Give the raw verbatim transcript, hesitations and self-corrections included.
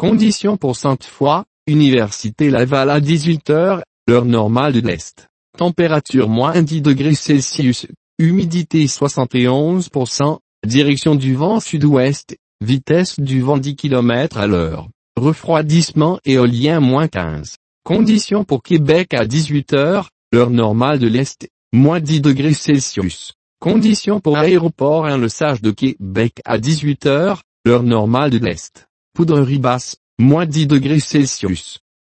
Conditions pour Sainte-Foy, Université Laval à dix-huit heures, heure normale de l'Est. Température moins dix degrés Celsius, humidité soixante et onze pour cent, direction du vent sud-ouest, vitesse du vent dix kilomètres à l'heure. Refroidissement éolien moins quinze. Conditions pour Québec à dix-huit heures, heure normale de l'Est, moins dix degrés Celsius. Conditions pour Aéroport Saint-Lesage de Québec à dix-huit heures, heure normale de l'Est. Poudrerie basse, moins dix degrés Celsius.